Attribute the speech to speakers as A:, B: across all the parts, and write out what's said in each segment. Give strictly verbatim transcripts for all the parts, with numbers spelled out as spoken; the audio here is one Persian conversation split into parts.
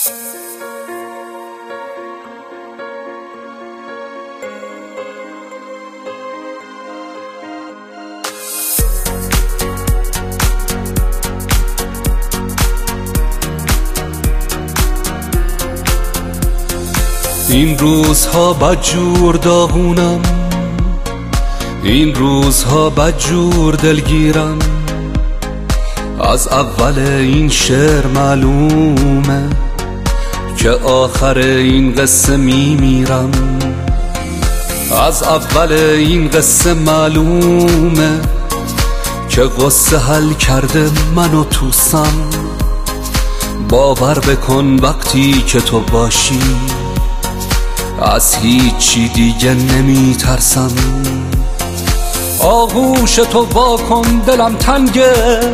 A: این روزها بدجور داغونم، این روزها بدجور دلگیرم. از اول این شعر معلومه که آخر این قصه میمیرم. از اول این قصه معلومه که قصه حل کرده منو توسم. باور بکن وقتی که تو باشی از هیچی دیگه نمی ترسم. آغوش تو واکن دلم تنگه،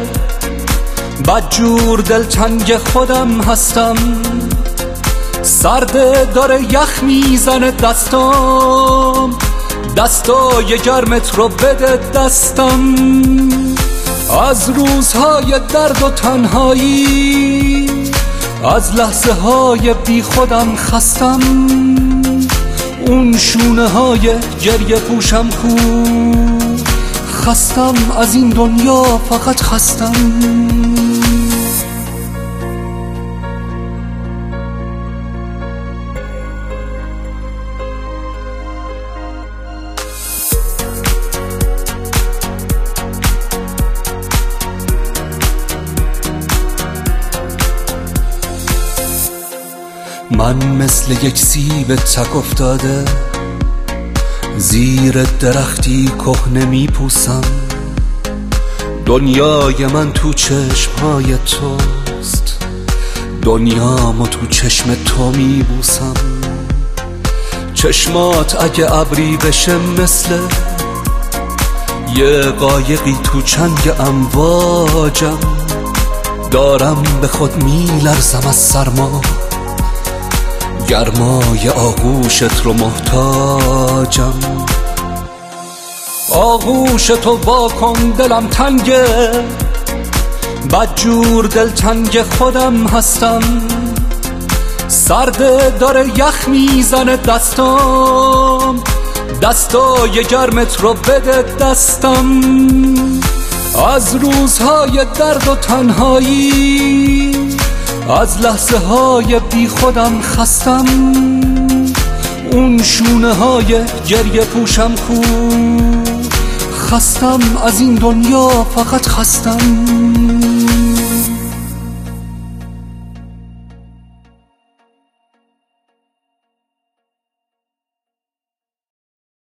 A: بدجور دلتنگ خودم هستم. سرده داره یخ میزنه دستام، دستای گرمت رو بده دستم. از روزهای درد و تنهایی، از لحظه های بی خودم خستم. اون شونه های گریه پوشم کو، خستم از این دنیا فقط خستم. من مثل یک سیب تک افتاده زیر درختی کهنه میپوسم. دنیای من تو چشمهای توست، دنیامو تو چشم تو میبوسم. چشمات اگه ابری بشه مثل یه قایقی تو چنگ امواجم. دارم به خود میلرزم از سرما، گرمای آغوشت رو محتاجم. آغوش تو واکن دلم تنگه، بدجور دلتنگ خودم هستم. سرده داره یخ میزنه دستام، دستای گرمت رو بده دستم. از روزهای درد و تنهایی، از لحظه های بی خودم خستم. اون شونه های گریه پوشم کو، خستم از این دنیا فقط خستم.